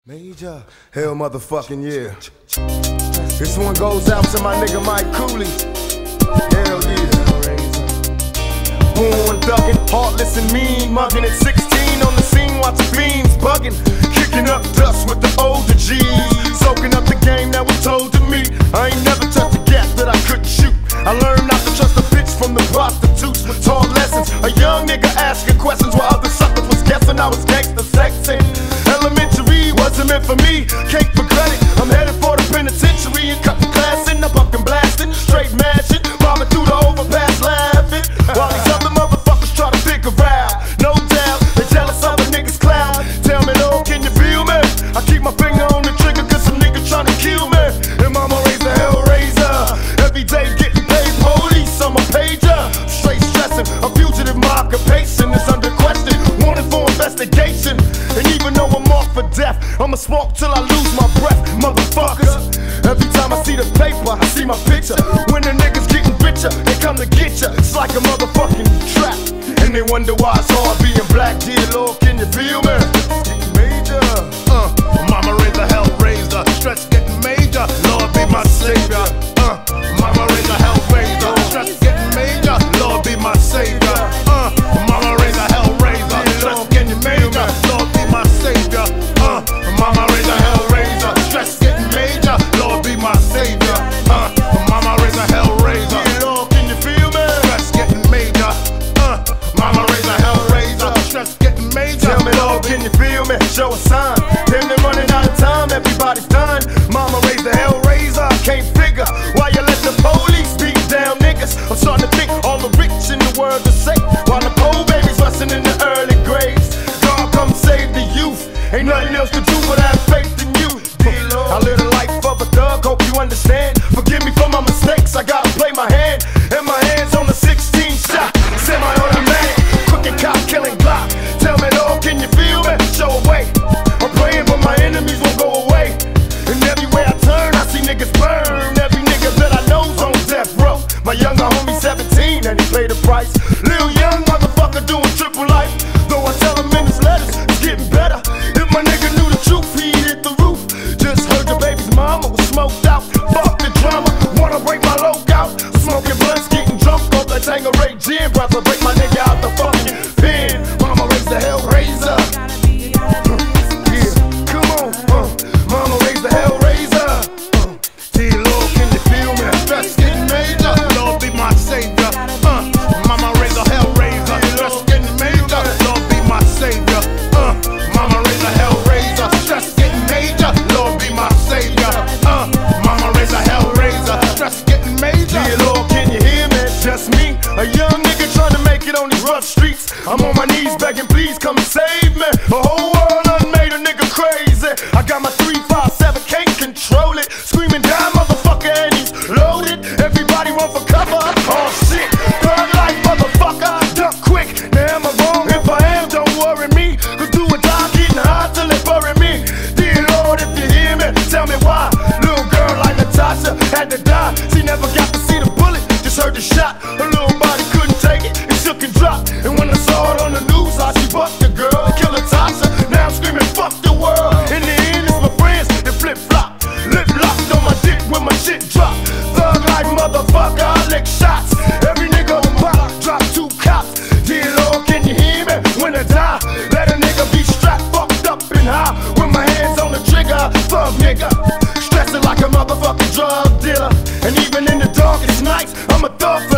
Major, hell motherfucking yeah. This one goes out to my nigga Mike Cooley. Hell yeah. Born ducking, heartless and mean, mugging at 16 on the scene, watching fiends bugging, kicking up dust with the older G's, soaking up the game that was told to me. I ain't never touched a gap that I couldn't shoot. I learned not to trust a bitch from the prostitutes. Taught lessons, a young nigga asking questions while other suckers was guessing I was gangster sexy. Elementary wasn't meant for me, can't regret it. I'm headed for the penitentiary and cut the class in. I'm fucking blasting, straight mashing, bombing through the overpass laughing, while these other motherfuckers try to pick a route. No doubt, they jealous of a nigga's cloud. Tell me though, can you feel me? I keep my finger on the trigger cause some niggas trying to kill me. And mama raised a hellraiser, every day getting paid police, I'm a pager. Straight stressing, a fugitive, my occupation is under question, wanted for investigation. And even though I'm off for death, I'ma smoke till I lose my breath, motherfuckers. Every time I see the paper, I see my picture. When the niggas getting richer, they come to get ya. It's like a motherfucking trap. And they wonder why it's hard being black. Dear Lord, can you feel me? Major. Mama raised a hellraiser, stress getting major. Lord be my savior. Mama raised a hellraiser, stress getting major. Lord be my savior. Mama raised a hellraiser, stress getting major. Lord be my savior. Mama raised a hellraiser, stress getting major. Lord be my savior. Mama raised a hellraiser. Lord, can you feel me? Stress getting major. Mama raised a hellraiser, stress getting major. Tell me, Lord, can you feel me? Show a sign. Damn, they're running out of time, everybody's done. Mama raised a hellraiser, I can't figure why you let the police beat down niggas. I'm starting to think all the rich in the world are safe, while the poor babies rusting in the early graves. God, come save the youth. Ain't nothing else to do but have faith in you. I live the life of a thug, hope you understand. Forgive me for my mistakes, I gotta play my hand. And my hands on the 16 shot, semi-automatic, crooked cop killing Glock. Tell me, Lord, can you feel me? Show a way. I'm praying but my enemies won't go away. And everywhere I turn, I see niggas burn. Every nigga that I know's on death row. My younger homie 17 and he paid the price. Lil young motherfucker doing triple life. Though I tell him in his letters, it's getting better. If my nigga knew the truth, he'd hit the roof. Just heard your baby's mama was smoked out. Fuck the drama, wanna break my logout. Smoking blunts, getting drunk off that Tangeray gin. Brother, break my nigga out the fucking pen. Mama raised the hellraiser. Yeah, come on, mama raised the hellraiser. Dear Lord, can you feel me? Stress getting major. Lord be my savior. Mama raised a hellraiser. Stress getting major. Lord be my savior. Mama raised a hellraiser. Stress getting major. Lord be my savior. Mama raised a hellraiser. Stress getting major. Dear Lord, can you hear me? Just me, a young nigga trying to make it on these rough streets. I'm on my knees begging, please come and save me. The whole world done made a nigga crazy. I got my 357, can't control it. Screaming down, motherfucker, and he's loaded. Everybody run for cover. Oh shit, thug life, motherfucker, duck quick. Now am I wrong? If I am, don't worry me. Cause do or die, getting high till they bury me. Dear Lord, if you hear me, tell me why. Little girl like Natasha had to die. She never got to see the bullet, just heard the shot. Her little body couldn't take it, it shook and dropped. And when I saw it on the news, I she bucked the girl and killed Natasha. Now I'm screaming, fuck the world. In the end, it's my friends that flip-flop. Lip locked on my dick when my shit drop. Thug life, motherfucker, I lick shots. Every nigga on my block drop 2 cops. Dear Lord, can you hear me? When I die, let a nigga be strapped, fucked up and high. With my hands on the trigger, thug nigga. Stressing like a motherfucking drug dealer. And even in the darkest nights, I'm a thug.